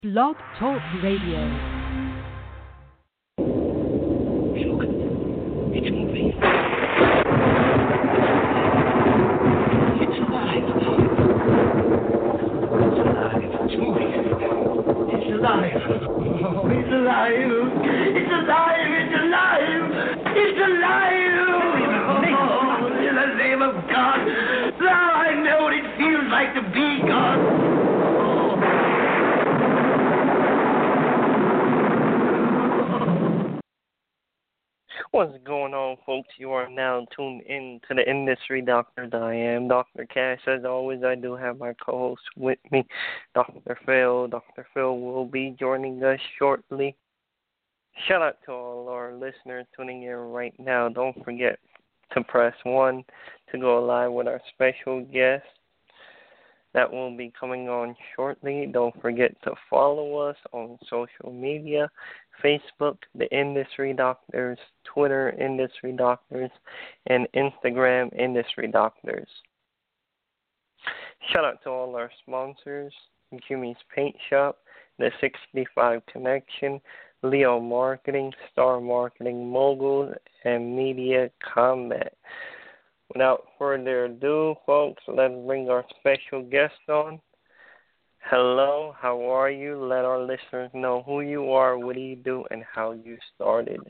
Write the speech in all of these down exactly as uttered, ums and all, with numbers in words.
Blog Talk Radio. Look, it's moving. It's alive. It's alive. It's moving. It's alive. Oh, it's alive. It's alive. It's alive. It's alive. Oh, in the name of God. Now I know what it feels like to be God. What's going on, folks? You are now tuned in to the Industry Doctors. I am Doctor Cash. As always, I do have my co-host with me, Doctor Phil. Doctor Phil will be joining us shortly. Shout out to all our listeners tuning in right now. Don't forget to press one to go live with our special guest. That will be coming on shortly. Don't forget to follow us on social media, Facebook, The Industry Doctors, Twitter, Industry Doctors, and Instagram, Industry Doctors. Shout out to all our sponsors, Jimmy's Paint Shop, The sixty-five Connection, Leo Marketing, Star Marketing Mogul, and Media Combat. Without further ado, folks, let's bring our special guest on. Hello, how are you? Let our listeners know who you are, what do you do, and how you started.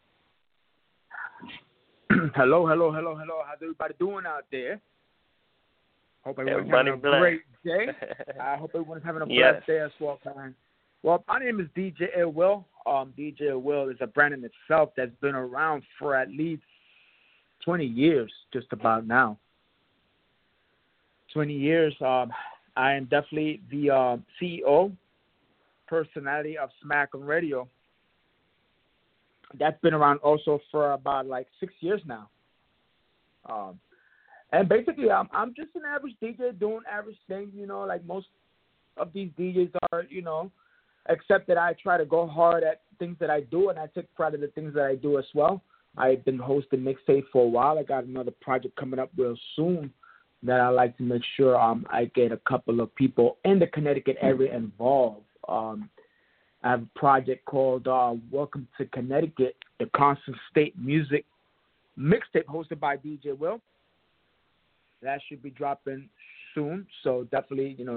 hello, hello, hello, hello. How's everybody doing out there? Hope everyone's Everybody having a blessed. great day. I hope everyone's having a blessed Yes. day as well, man. Well, my name is D J Ill Will. Um, D J Ill Will is a brand in itself that's been around for at least twenty years, just about now. twenty years. Um, I am definitely the uh, C E O, personality of Smack on Radio. That's been around also for about like six years now. Um, and basically, I'm I'm just an average D J doing average things, you know, like most of these D Js are, you know, except that I try to go hard at things that I do, and I take pride in the things that I do as well. I've been hosting mixtape for a while. I got another project coming up real soon that I like to make sure um, I get a couple of people in the Connecticut area involved. Um, I have a project called uh, Welcome to Connecticut, the Constant State Music Mixtape hosted by D J Will. That should be dropping soon, so definitely, you know,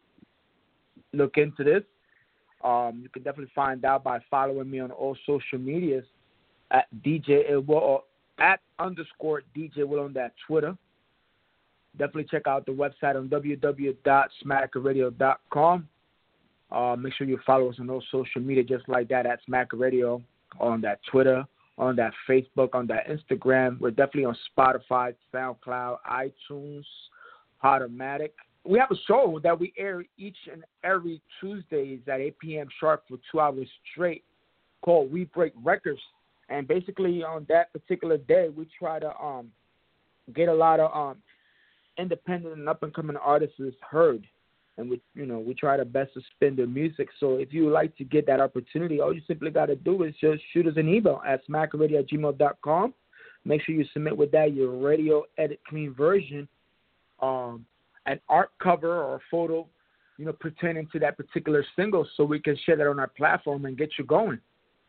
look into this. Um, you can definitely find out by following me on all social medias at D J Ill Will or at underscore D J Will on that Twitter. Definitely check out the website on w w w dot smack radio dot com. Uh, make sure you follow us on those social media just like that at Smack Radio, on that Twitter, on that Facebook, on that Instagram. We're definitely on Spotify, SoundCloud, iTunes, Podomatic. We have a show that we air each and every Tuesdays at eight p.m. sharp for two hours straight called We Break Records. And basically on that particular day, we try to um, get a lot of um, independent and up-and-coming artists heard. And, we, you know, we try to best to spin their music. So if you would like to get that opportunity, all you simply got to do is just shoot us an email at smackradio at gmail dot com. Make sure you submit with that your radio edit clean version, um, an art cover or a photo, you know, pertaining to that particular single so we can share that on our platform and get you going.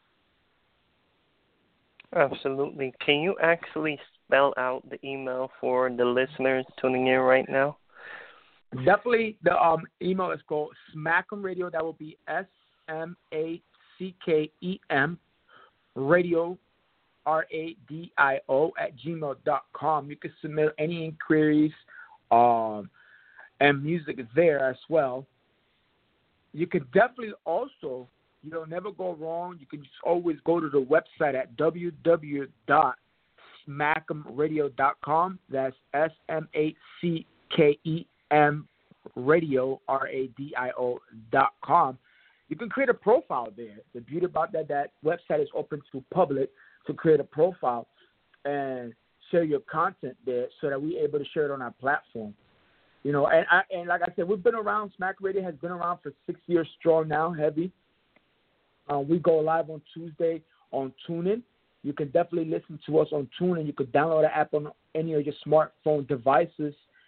Absolutely. Can you actually spell out the email for the listeners tuning in right now? Definitely. The um, email is called Smackem Radio. That will be S M A C K E M radio, R A D I O, at gmail dot com. You can submit any inquiries um, and music there as well. You can definitely also, you'll never go wrong. You can just always go to the website at w w w dot smackem radio dot com. That's S M A C K E M radio, R A D I O dot com. You can create a profile there. The beauty about that, that website is open to public to create a profile and share your content there so that we're able to share it on our platform. You know, and, I, and like I said, we've been around, Smack Radio has been around for six years strong now, heavy. Uh, we go live on Tuesday on TuneIn. You can definitely listen to us on TuneIn. You can download the app on any of your smartphone devices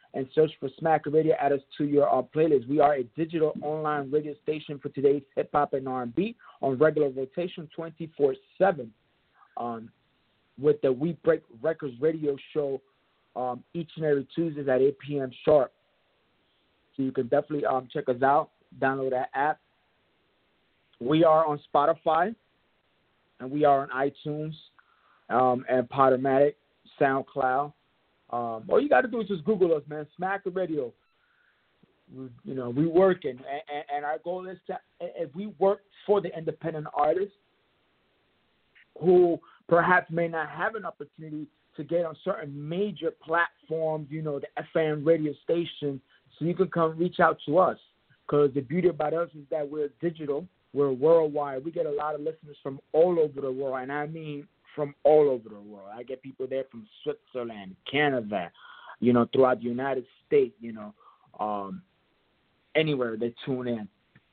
and search for Smack Radio. Add us to your uh, playlist. We are a digital online radio station for today's hip-hop and R and B on regular rotation twenty-four seven um, with the We Break Records radio show um, each and every Tuesdays at eight p.m. sharp. So you can definitely um, check us out, download that app. We are on Spotify, and we are on iTunes um, and Podomatic, SoundCloud. Um, all you got to do is just Google us, man. Smack the Radio. We, you know, we working, and, and, and our goal is to if we work for the independent artists who perhaps may not have an opportunity to get on certain major platforms, you know, the F M radio station, so you can come reach out to us. Because the beauty about us is that we're digital, we're worldwide. We get a lot of listeners from all over the world, and I mean from all over the world. I get people there from Switzerland, Canada, you know, throughout the United States, you know, um, anywhere they tune in.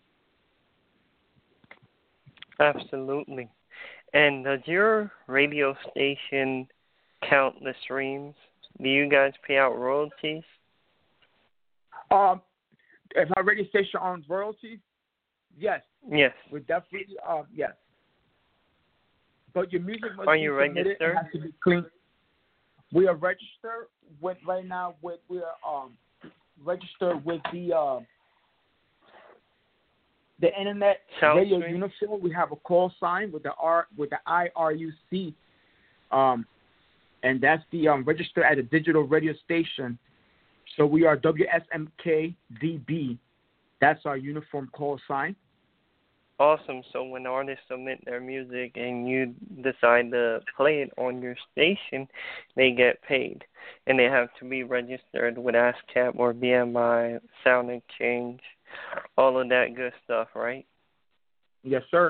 Absolutely. And does your radio station count the streams? Do you guys pay out royalties? Um, if our radio station earns royalties, yes. Yes. We definitely, um, yes. But your music must are be you submitted. registered? It has to be clean. We are registered with right now. With we are um registered with the uh, the Internet Sound Radio stream? Uniform. We have a call sign with the R with the I R U C, um, and that's the um registered at a digital radio station. So we are W S M K D B. That's our uniform call sign. Awesome. So when artists submit their music and you decide to play it on your station, they get paid. And they have to be registered with ASCAP or B M I, Sound Exchange, all of that good stuff, right? Yes, sir.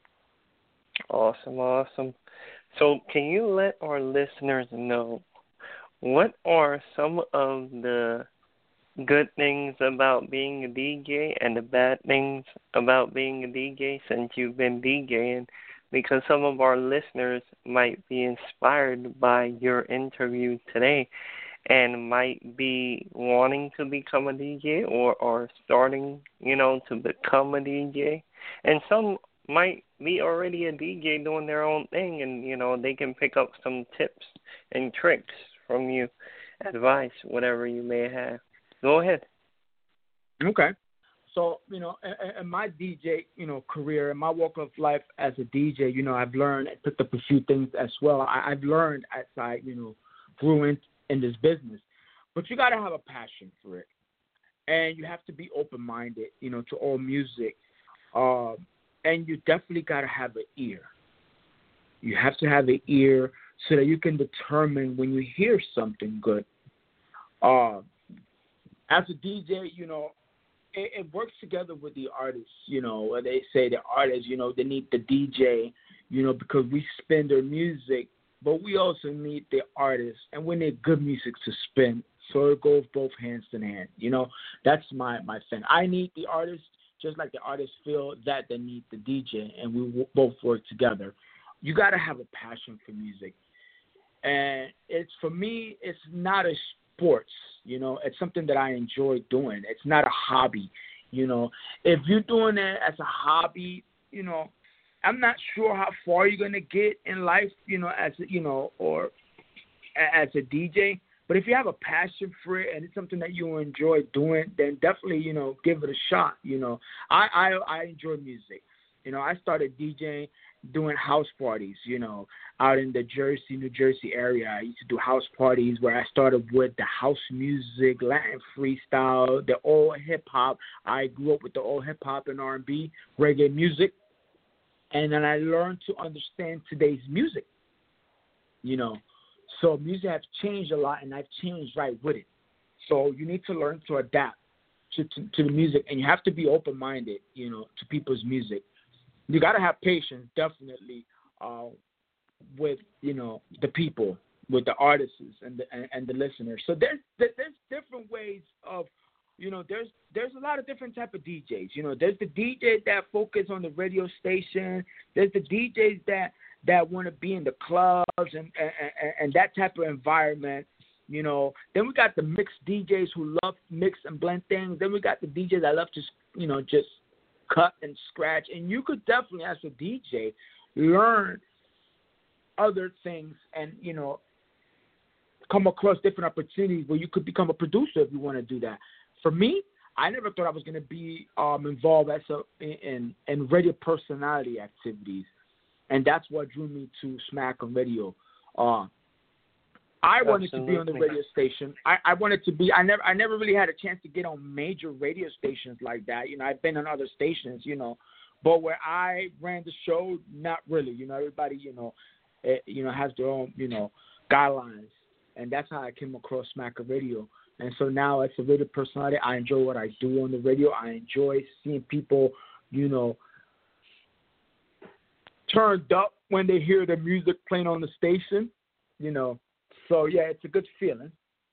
Awesome, awesome. So can you let our listeners know what are some of the good things about being a D J and the bad things about being a D J since you've been DJing? Because some of our listeners might be inspired by your interview today and might be wanting to become a D J or are starting, you know, to become a D J. And some might be already a D J doing their own thing and, you know, they can pick up some tips and tricks from you, advice, whatever you may have. Go ahead. Okay. So, you know, in, in my D J, you know, career, in my walk of life as a D J, you know, I've learned and picked up a few things as well. I, I've learned as I, you know, grew in, in this business. But you got to have a passion for it. And you have to be open-minded, you know, to all music. Uh, and you definitely got to have an ear. You have to have an ear so that you can determine when you hear something good. Uh, As a D J, you know, it, it works together with the artists, you know, they say the artists, you know, they need the D J, you know, because we spin their music, but we also need the artists, and we need good music to spin, so it goes both hands in hand, you know. That's my, my thing. I need the artists just like the artists feel that they need the D J, and we w- both work together. You got to have a passion for music. And it's, for me, it's not a sports, you know, it's something that I enjoy doing. It's not a hobby, you know. If you're doing it as a hobby, you know, I'm not sure how far you're gonna get in life, you know, as a, you know, or as a D J. But if you have a passion for it and it's something that you enjoy doing, then definitely, you know, give it a shot. You know, I I, I enjoy music. You know, I started DJing doing house parties, you know, out in the Jersey, New Jersey area. I used to do house parties where I started with the house music, Latin freestyle, the old hip-hop. I grew up with the old hip-hop and R and B, reggae music. And then I learned to understand today's music, you know. So music has changed a lot, and I've changed right with it. So you need to learn to adapt to, to, to the music, and you have to be open-minded, you know, to people's music. You got to have patience, definitely, uh, with, you know, the people, with the artists and the, and, and the listeners. So there's there's different ways of, you know, there's there's a lot of different type of D Js. You know, there's the D Js that focus on the radio station. There's the D Js that, that want to be in the clubs and, and, and that type of environment. You know, then we got the mixed D Js who love mix and blend things. Then we got the D Js that love to, you know, just cut and scratch. And you could definitely, as a D J, learn other things and, you know, come across different opportunities where you could become a producer if you want to do that. For me, I never thought I was going to be um, involved as a, in, in radio personality activities. And that's what drew me to Smack on Radio. Uh, I wanted Absolutely. to be on the radio station. I, I wanted to be. I never. I never really had a chance to get on major radio stations like that. You know, I've been on other stations. You know, but where I ran the show, not really. You know, everybody. You know, it, you know has their own. You know, guidelines, and that's how I came across Smack on Radio. And so now, as a radio personality, I enjoy what I do on the radio. I enjoy seeing people. You know, turned up when they hear the music playing on the station. You know. So, yeah, it's a good feeling.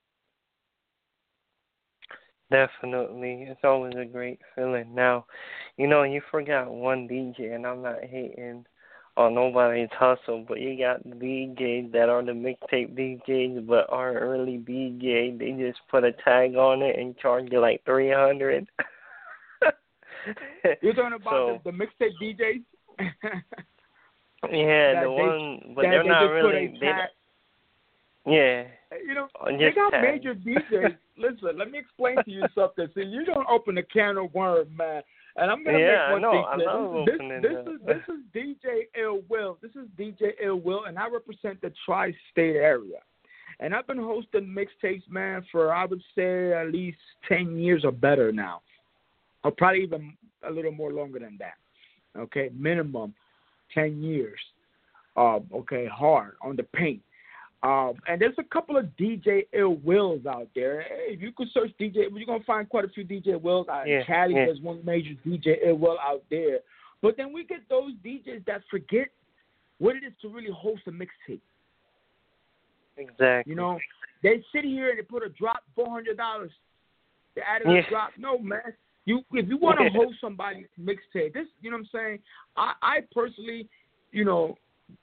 Definitely. It's always a great feeling. Now, you know, you forgot one D J, and I'm not hating on nobody's hustle, but you got the D Js that are the mixtape D Js but aren't really D J. They just put a tag on it and charge you like three hundred dollars. You're talking about so, the, the mixtape D Js? yeah, that the they, one, but they're they not really... Yeah. You know, Just they got tag. major D Js. Listen, let me explain to you something. See, you don't open a can of worms, man. And I'm gonna yeah, make one I know. thing I clear. love This, opening this, that. this is this is D J Ill Will. This is D J Ill Will, and I represent the tri-state area. And I've been hosting mixtapes, man, for I would say at least ten years or better now, or probably even a little more longer than that. Okay, minimum ten years. Um, okay, hard on the paint. Um, and there's a couple of D J Ill Wills out there. Hey, if you could search D J, you're going to find quite a few D J Wills. Out in yeah, Cali, yeah. there's one major D J Ill Will out there. But then we get those D Js that forget what it is to really host a mixtape. Exactly. You know, they sit here and they put a drop, four hundred dollars. They added yeah. a drop. No, man. You If you want to yeah. host somebody's mixtape, this, you know what I'm saying? I, I personally, you know,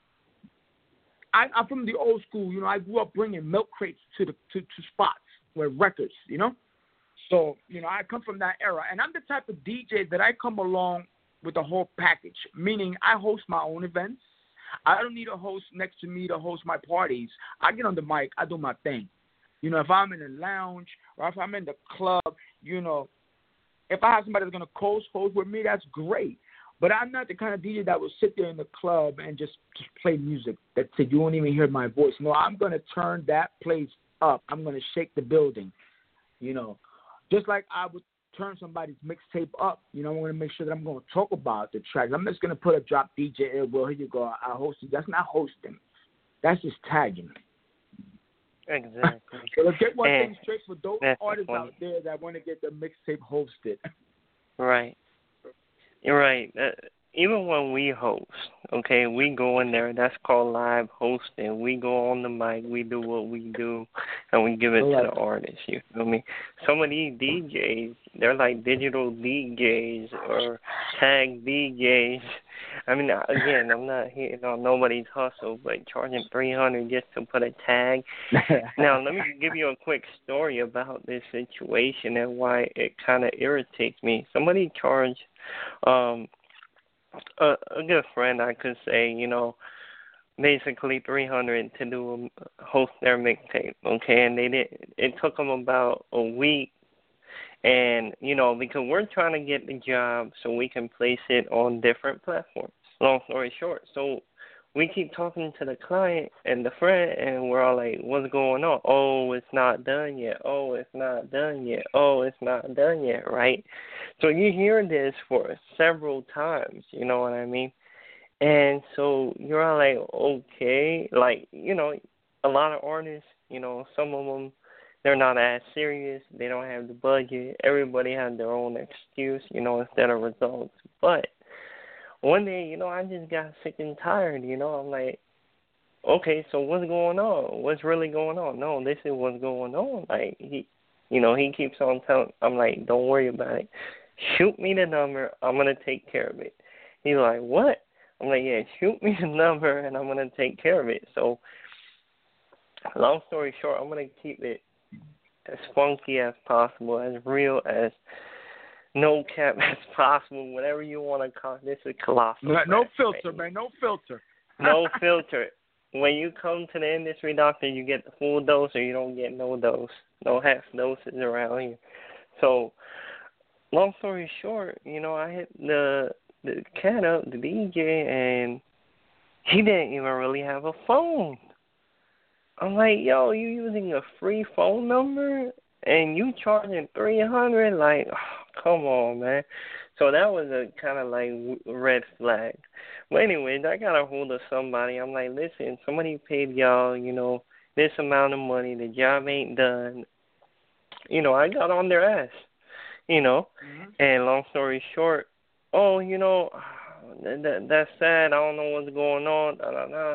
I, I'm from the old school. You know, I grew up bringing milk crates to the to, to spots with records, you know. So, you know, I come from that era. And I'm the type of D J that I come along with the whole package, meaning I host my own events. I don't need a host next to me to host my parties. I get on the mic. I do my thing. You know, if I'm in a lounge or if I'm in the club, you know, if I have somebody that's going to co-host with me, that's great. But I'm not the kind of D J that will sit there in the club and just, just play music. That's it. You won't even hear my voice. No, I'm going to turn that place up. I'm going to shake the building, you know. Just like I would turn somebody's mixtape up. You know, I'm going to make sure that I'm going to talk about the tracks. I'm just going to put a drop D J in. Well, here you go. I host it. That's not hosting. That's just tagging. Exactly. So let's get one and thing straight for those artists funny. out there that want to get their mixtape hosted. Right. You're right. Uh, even when we host, okay, we go in there. That's called live hosting. We go on the mic. We do what we do, and we give it right. to the artist. You feel me? Some of these D Js, they're like digital D Js or tag D Js. I mean, again, I'm not hitting on nobody's hustle, but charging three hundred dollars just to put a tag. Now, let me give you a quick story about this situation and why it kind of irritates me. Somebody charged um, a, a good friend, I could say, you know, basically three hundred dollars to do a, host their mixtape, okay? And they did. It took them about a week. And, you know, because we're trying to get the job so we can place it on different platforms. Long story short. So we keep talking to the client and the friend, and we're all like, what's going on? Oh, it's not done yet. Oh, it's not done yet. Oh, it's not done yet, right? So you hear this for several times, you know what I mean? And so you're all like, okay. Like, you know, a lot of artists, you know, some of them, they're not as serious. They don't have the budget. Everybody has their own excuse, you know, instead of results. But one day, you know, I just got sick and tired, you know. I'm like, okay, so what's going on? What's really going on? No, this is what's going on. Like, he, you know, he keeps on telling, I'm like, don't worry about it. Shoot me the number. I'm going to take care of it. He's like, what? I'm like, yeah, shoot me the number, and I'm going to take care of it. So long story short, I'm gonna keep it as funky as possible, as real as no cap as possible, whatever you want to call it. This is colossal. No, no Facts, filter, man. No filter. No filter. When you come to the industry, doctor, you get the full dose or you don't get no dose. No half doses around here. So, long story short, you know, I hit the the cat up, the D J, and he didn't even really have a phone. I'm like, yo, you using a free phone number and you charging three hundred? Like, oh, come on, man. So that was a kind of like red flag. But anyways, I got a hold of somebody. I'm like, listen, somebody paid y'all, you know, this amount of money. The job ain't done. You know, I got on their ass, you know. Mm-hmm. And long story short, oh, you know, that, that, that's sad. I don't know what's going on. Da, da, da.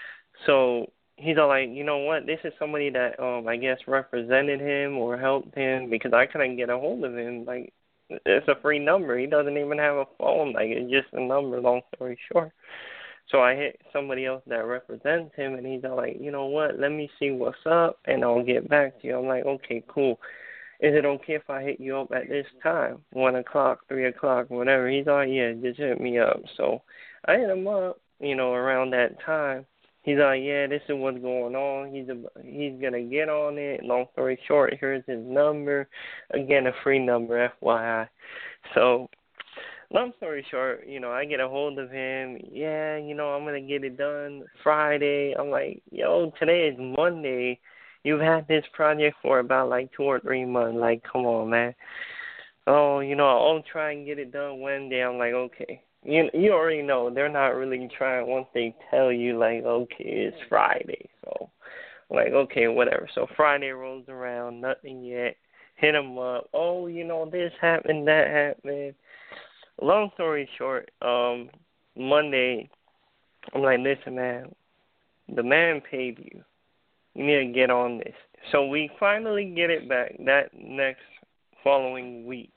So he's all like, you know what? This is somebody that um I guess represented him or helped him because I couldn't get a hold of him. Like, it's a free number. He doesn't even have a phone. Like, it's just a number, long story short. So I hit somebody else that represents him, and he's all like, you know what? Let me see what's up, and I'll get back to you. I'm like, okay, cool. Is it okay if I hit you up at this time, one o'clock, three o'clock, whatever? He's all, yeah, just hit me up. So I hit him up, you know, around that time. He's like, yeah, this is what's going on. He's a, he's going to get on it. Long story short, here's his number. Again, a free number, F Y I. So, long story short, you know, I get a hold of him. Yeah, you know, I'm going to get it done Friday. I'm like, yo, today is Monday. You've had this project for about like two or three months. Like, come on, man. Oh, you know, I'll try and get it done Wednesday. I'm like, okay. You you already know they're not really trying once they tell you, like, okay, it's Friday. So, like, okay, whatever. So Friday rolls around, nothing yet. Hit them up. Oh, you know, this happened, that happened. Long story short, um, Monday, I'm like, listen, man, the man paid you. You need to get on this. So we finally get it back that next following week.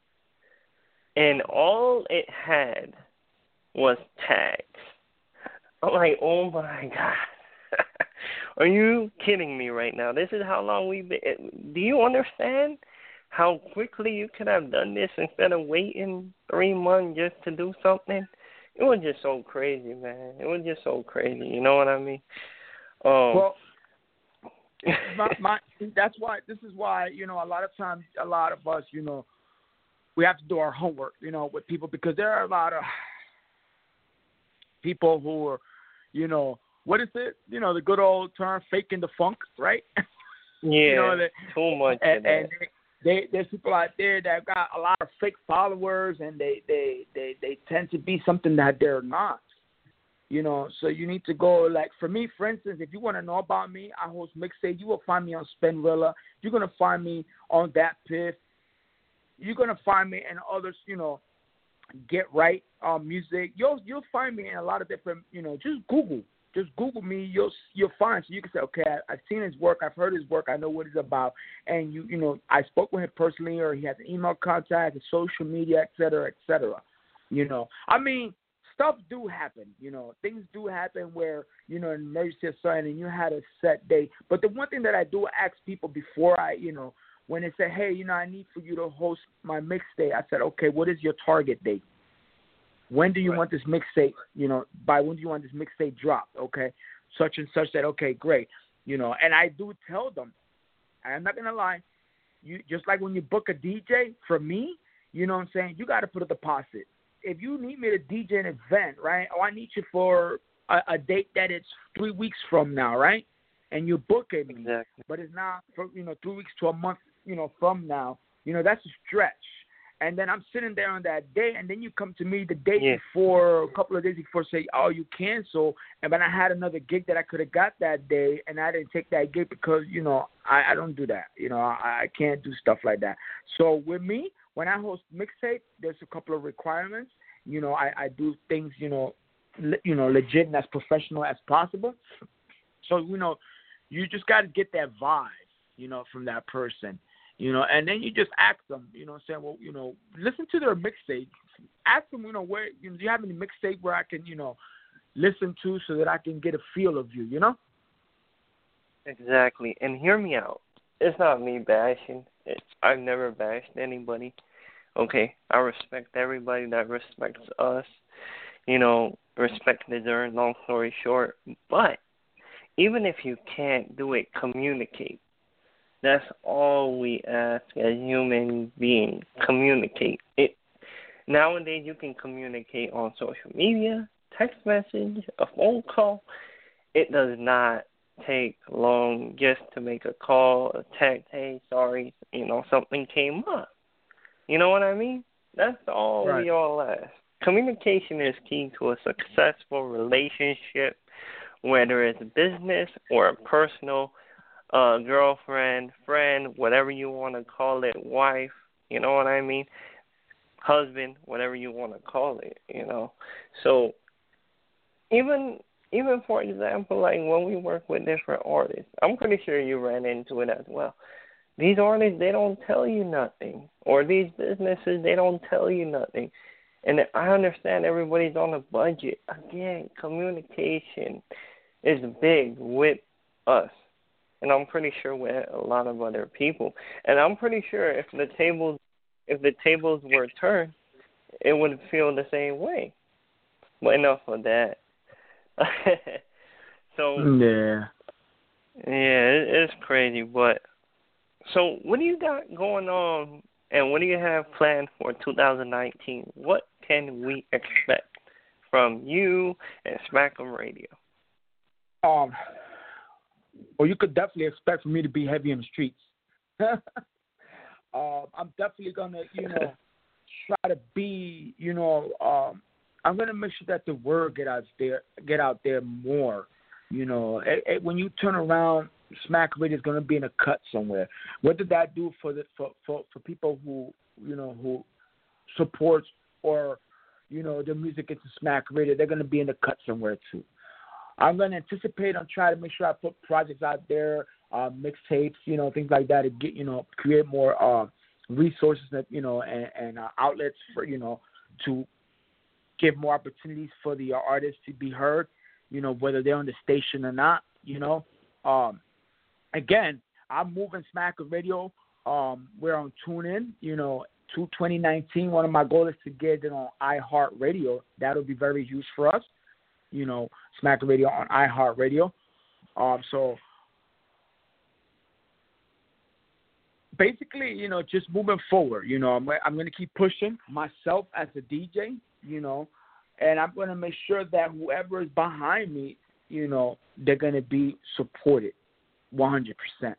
And all it had was tags. I'm like, oh my God. Are you kidding me right now? This is how long we've been. Do you understand how quickly you could have done this instead of waiting three months just to do something? It was just so crazy, man. It was just so crazy. You know what I mean? Um, well, my, my, that's why, this is why, you know, a lot of times, a lot of us, you know, we have to do our homework, you know, with people because there are a lot of people who are, you know, what is it? You know, the good old term, faking the funk, right? Yeah, you know, that, too much and, of that. and they, they, there's people out there that got a lot of fake followers, and they, they, they, they tend to be something that they're not. You know, so you need to go, like, for me, for instance, if you want to know about me, I host mixtape. You will find me on Spenrilla. You're going to find me on Dat Piff. You're gonna find me in others, you know, Get Right um, music. You'll you'll find me in a lot of different, you know, just Google, just Google me. You'll you'll find so you can say, okay, I, I've seen his work, I've heard his work, I know what he's about, and you you know, I spoke with him personally, or he has an email contact, social media, et cetera, et cetera. You know, I mean, stuff do happen. You know, things do happen where you know, an emergency or something, and you had a set date. But the one thing that I do ask people before I, you know. When they say, hey, you know, I need for you to host my mixtape, I said, okay, what is your target date? When do you right. want this mixtape, you know, by when do you want this mixtape dropped, okay? Such and such that, okay, great. You know, and I do tell them, I'm not going to lie, you just like when you book a D J, for me, you know what I'm saying, you got to put a deposit. If you need me to D J an event, right, oh, I need you for a, a date that it's three weeks from now, right? And you book it, exactly. But it's not, for, you know, three weeks to a month, you know, from now, you know, that's a stretch. And then I'm sitting there on that day, and then you come to me the day yeah. before, a couple of days before, say, oh, you cancel. And then I had another gig that I could have got that day, and I didn't take that gig because, you know, I, I don't do that. You know, I, I can't do stuff like that. So with me, when I host mixtape, there's a couple of requirements. You know, I, I do things, you know, le, you know, legit and as professional as possible. So, you know, you just got to get that vibe, you know, from that person. You know, and then you just ask them, you know, saying, well, you know, listen to their mixtape. Ask them, you know, where, you know, do you have any mixtape where I can, you know, listen to so that I can get a feel of you, you know? Exactly. And hear me out. It's not me bashing. It's, I've never bashed anybody. Okay, I respect everybody that respects us. You know, respect is earned, long story short. But even if you can't do it, communicate. That's all we ask as human beings. Communicate. It nowadays you can communicate on social media, text message, a phone call. It does not take long just to make a call, a text, hey, sorry, you know, something came up. You know what I mean? That's all Right. we all ask. Communication is key to a successful relationship, whether it's business or a personal uh, girlfriend, friend, whatever you want to call it, wife, you know what I mean? Husband, whatever you want to call it, you know. So even even for example, like when we work with different artists, I'm pretty sure you ran into it as well. These artists, they don't tell you nothing. Or these businesses, they don't tell you nothing. And I understand everybody's on a budget. Again, communication is big with us. And I'm pretty sure with a lot of other people. And I'm pretty sure if the tables if the tables were turned, it would feel the same way. But enough of that. So Yeah. yeah, it, it's crazy, but so what do you got going on, and what do you have planned for two thousand nineteen? What can we expect from you and Smack 'em Radio? Um, well, you could definitely expect for me to be heavy in the streets. um, I'm definitely gonna, you know, try to be, you know, um, I'm gonna make sure that the word get out there, get out there more. You know, it, it, when you turn around, Smack Radio is going to be in a cut somewhere. What did that do for the for, for, for people who, you know, who supports or, you know, the music into Smack Radio? They're going to be in the cut somewhere too. I'm going to anticipate on trying to make sure I put projects out there, uh, mixtapes, you know, things like that to get, you know, create more uh, resources that, you know, and, and uh, outlets for, you know, to give more opportunities for the uh, artists to be heard, you know, whether they're on the station or not, you know. Um, Again, I'm moving Smack Radio. Um, we're on TuneIn, you know, to twenty nineteen. One of my goals is to get it on iHeartRadio. That'll be very huge for us, you know, Smack Radio on iHeartRadio. Um, so basically, you know, just moving forward, you know, I'm, I'm going to keep pushing myself as a D J, you know, and I'm going to make sure that whoever is behind me, you know, they're going to be supported. one hundred percent.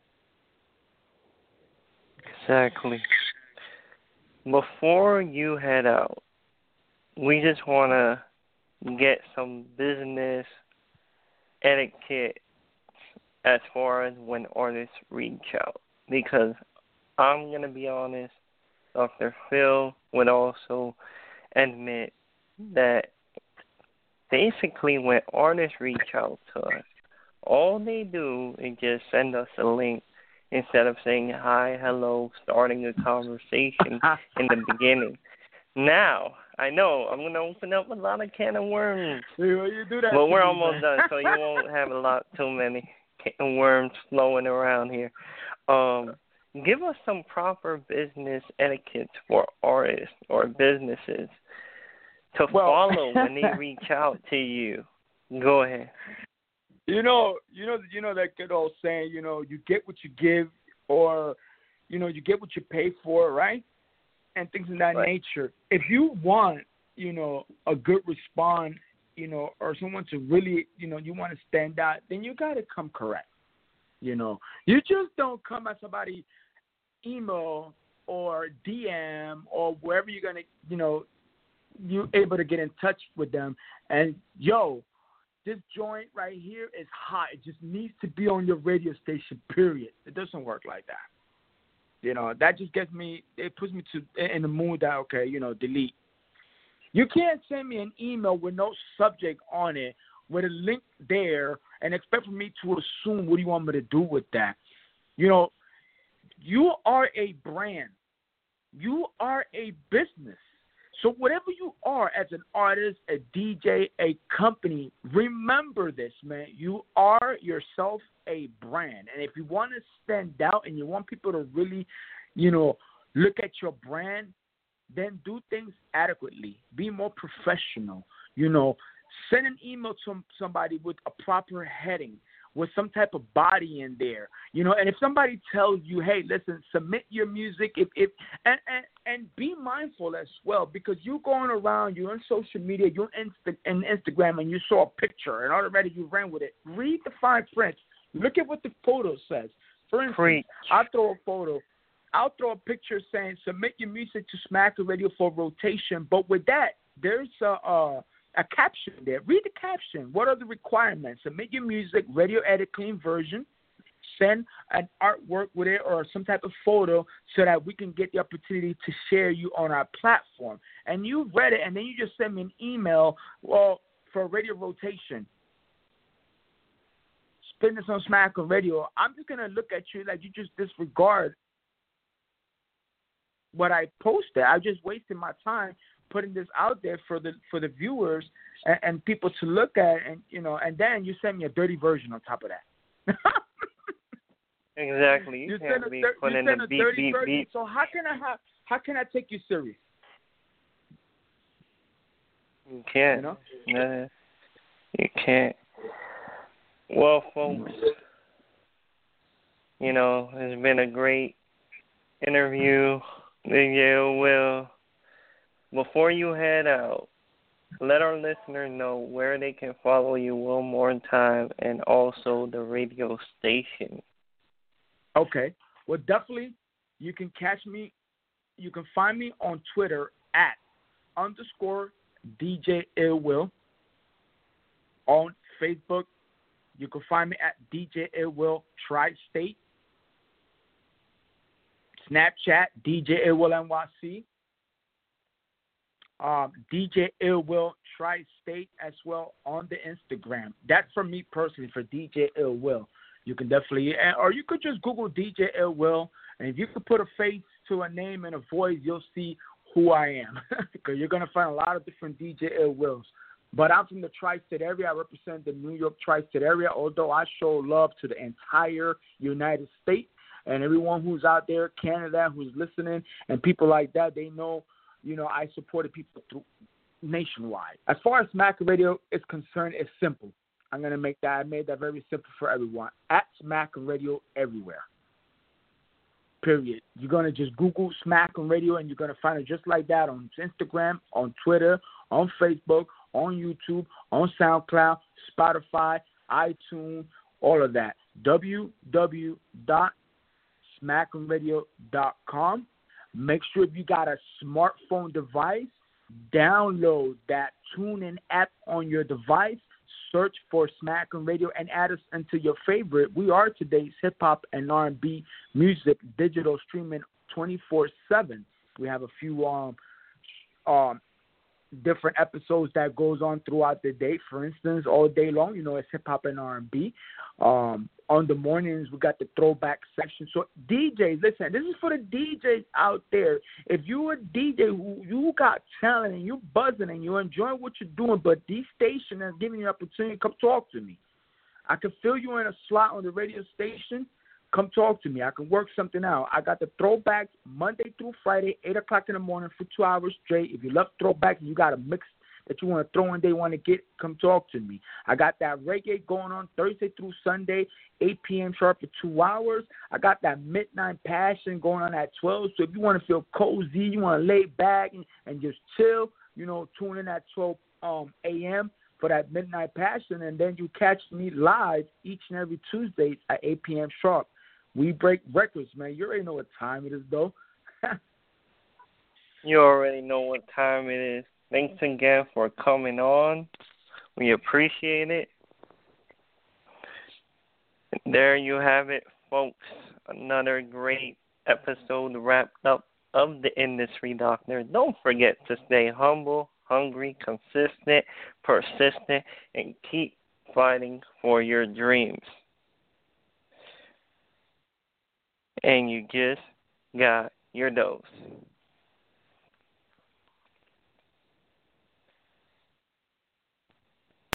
Exactly. Before you head out, we just want to get some business etiquette as far as when artists reach out. Because I'm going to be honest, Doctor Phil would also admit that basically when artists reach out to us, all they do is just send us a link instead of saying hi, hello, starting a conversation in the beginning. Now, I know I'm going to open up a lot of can of worms. You do that but we're me, almost man. done, so you won't have a lot too many can of worms flowing around here. Um, give us some proper business etiquette for artists or businesses to well, follow when they reach out to you. Go ahead. You know, you know, you know that good old saying. You know, you get what you give, or you know, you get what you pay for, right? And things of that right. nature. If you want, you know, a good response, you know, or someone to really, you know, you want to stand out, then you got to come correct. You know, you just don't come at somebody email or D M or wherever you're gonna, you know, you're able to get in touch with them and yo. This joint right here is hot. It just needs to be on your radio station, period. It doesn't work like that. You know, that just gets me, it puts me to in the mood that, okay, you know, delete. You can't send me an email with no subject on it, with a link there, and expect for me to assume what do you want me to do with that. You know, you are a brand. You are a business. So whatever you are as an artist, a D J, a company, remember this, man. You are yourself a brand. And if you want to stand out and you want people to really, you know, look at your brand, then do things adequately. Be more professional. You know, send an email to somebody with a proper heading, with some type of body in there, you know. And if somebody tells you, hey, listen, submit your music, if if and and, and be mindful as well, because you going around, you're on social media, you're Insta, in Instagram, and you saw a picture, and already you ran with it. Read the fine print. Look at what the photo says. For instance, Preach. I'll throw a photo. I'll throw a picture saying, submit your music to Smack the Radio for rotation. But with that, there's a, a, a caption there. Read the caption. What are the requirements? Submit your music, radio edit, clean version. Send an artwork with it or some type of photo so that we can get the opportunity to share you on our platform. And you read it, and then you just send me an email, well, for radio rotation. Spin this on Smack on Radio. I'm just going to look at you like you just disregard what I posted. I just wasted my time putting this out there for the for the viewers and, and people to look at, and you know, and then you send me a dirty version on top of that. Exactly. You, you can't send be a, putting you send the a beat, dirty beat, version. beat. So how can I how, how can I take you serious? You can't. You know? Nah, you can't. Well, folks, you know, it's been a great interview. Yeah, well, before you head out, let our listeners know where they can follow you one more time, and also the radio station. Okay. Well, definitely, you can catch me. You can find me on Twitter at underscore D J Ill Will. On Facebook, you can find me at D J Ill Will Tri-State. Snapchat, D J Ill Will N Y C. Um, D J Ill Will Tri-State as well on the Instagram. That's for me personally, for D J Ill Will. You can definitely, or you could just Google D J Ill Will, and if you could put a face to a name and a voice, you'll see who I am. Because you're going to find a lot of different D J Ill Wills. But I'm from the Tri-State area. I represent the New York Tri-State area, although I show love to the entire United States. And everyone who's out there, Canada, who's listening, and people like that, they know, you know, I supported people through nationwide. As far as Smack Radio is concerned, it's simple. I'm going to make that, I made that very simple for everyone. At Smack Radio everywhere. Period. You're going to just Google Smack Radio, and you're going to find it just like that on Instagram, on Twitter, on Facebook, on YouTube, on SoundCloud, Spotify, iTunes, all of that. w w w dot smack radio dot com. Make sure if you got a smartphone device, download that TuneIn app on your device, search for Smack Radio, and add us into your favorite. We are today's hip-hop and R and B music digital streaming twenty-four seven. We have a few um um different episodes that goes on throughout the day. For instance, all day long, you know, it's hip-hop and R and B. Um, on the mornings, we got the throwback section. So D Js, listen, this is for the D Js out there. If you're a D J who you got talent and you're buzzing and you're enjoying what you're doing, but these stations are giving you an opportunity, come talk to me. I can fill you in a slot on the radio station. Come talk to me. I can work something out. I got the throwbacks Monday through Friday, eight o'clock in the morning for two hours straight. If you love throwbacks and you got a mix that you want to throw in, they want to get, come talk to me. I got that reggae going on Thursday through Sunday, eight p.m. sharp for two hours. I got that midnight passion going on at twelve. So if you want to feel cozy, you want to lay back and, and just chill, you know, tune in at twelve um, a.m. for that midnight passion. And then you catch me live each and every Tuesday at eight p.m. sharp. We break records, man. You already know what time it is, though. You already know what time it is. Thanks again for coming on. We appreciate it. There you have it, folks. Another great episode wrapped up of the Industry Doctor. Don't forget to stay humble, hungry, consistent, persistent, and keep fighting for your dreams. And you just got your dose.